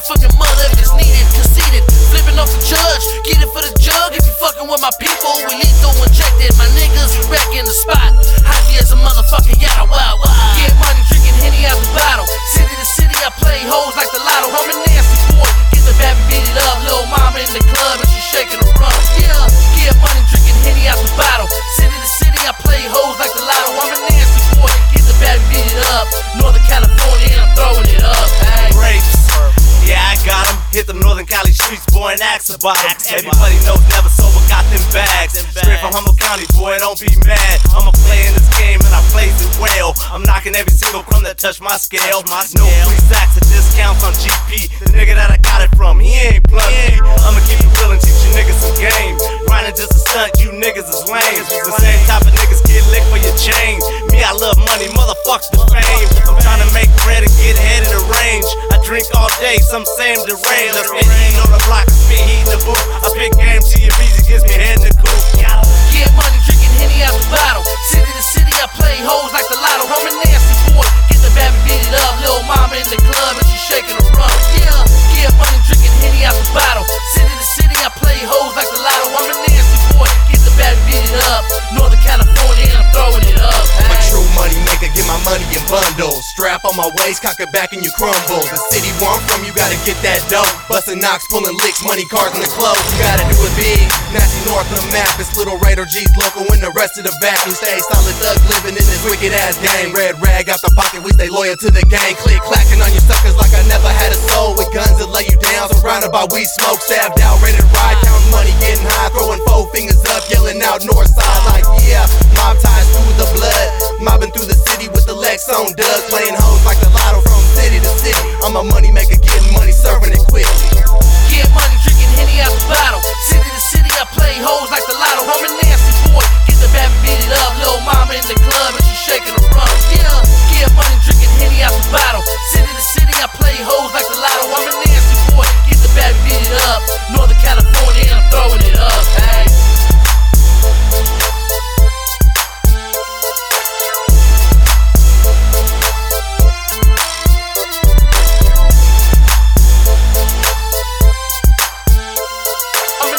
from your mother if it's needed. Conceited, flipping off the judge. Get it for the jug if you fucking with my people. We lethal injected, my niggas, we wrecking the spot. Hockey as a motherfucking yada wild. Get money, drinking Henny out the bottle. City to city, I play hoes like the lotto. I'm a nasty boy, get the baby beat it up. Little mama in the club and she shaking the rum. Yeah, get money, drinking Henny out the bottle. City to city, I play hoes like the lotto. I'm a nasty boy, get the baby beat it up. Northern California, and I'm throwing it up. Hey. Grapes. Yeah, I got them. Hit them Northern Cali streets, boy, and ask about them. Everybody knows Never Sober got them bags. Straight from Humboldt County, boy, don't be mad. I'm a player in this game and I plays it well. I'm knocking every single crumb that touch my scale. No free sacks or discounts on GP. The nigga that I got it from, he ain't blunt. I'ma keep it real and teach you niggas some game. Grinding just a stunt, you niggas is lame. The same type of niggas get licked for your change. Me, I love money, motherfuck the fame. I'm trying to make bread and get head in the range. I drink all day, some say I'm deranged. I spit heat on the block, I spit heat in the booth. I spit game to your beats, it gives me head in the coop. Get money, drinking Henny out the bottle. City to city, I play hoes like the lotto. I'm a nasty boy, get the baby beat it up. Little mama in the club and she shaking the rum. Yeah, get money, drinking Henny out the bottle. City to city, I play hoes like the lotto. I'm a nasty boy, get the baby beat it up. Northern California, and I'm throwing it up. I'm a true money maker, get my money in bundles. Strap on my waist, cock it back and you crumble. The city where I'm from, you gotta get that dough. Bustin' knocks, pulling licks, money, cars, and the clothes. You gotta do it big, nasty north of the map. It's Little Raider G's local and the rest of the back. We stay solid thug living in this wicked ass game. Red rag out the pocket, we stay loyal to the gang. Click clacking on your suckers like I never had a soul. With guns that lay you down, surrounded by weed smoke. Stabbed out, ready to ride, counting money, getting high. Throwing 4 fingers up, yelling out north side like yeah. Mob ties through the blood, mobbing through the city with the Lex on dubs. Playing hoes like the lotto from city to city. I'm a money maker, getting money, serving it quickly. Get money, drinking Henny out the bottle. City to city, I play hoes like the lotto. I'm a nasty boy, get the baby beat it up. Little mama in the club and she shaking the rum. Yeah, get money, drinking Henny out the bottle. City to city, I play hoes like the lotto. I'm a nasty boy, get the baby beat it up. Northern California, and I'm throwing it up. Hey.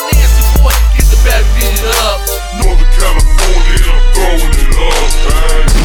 Northern California, I'm throwing it up, man.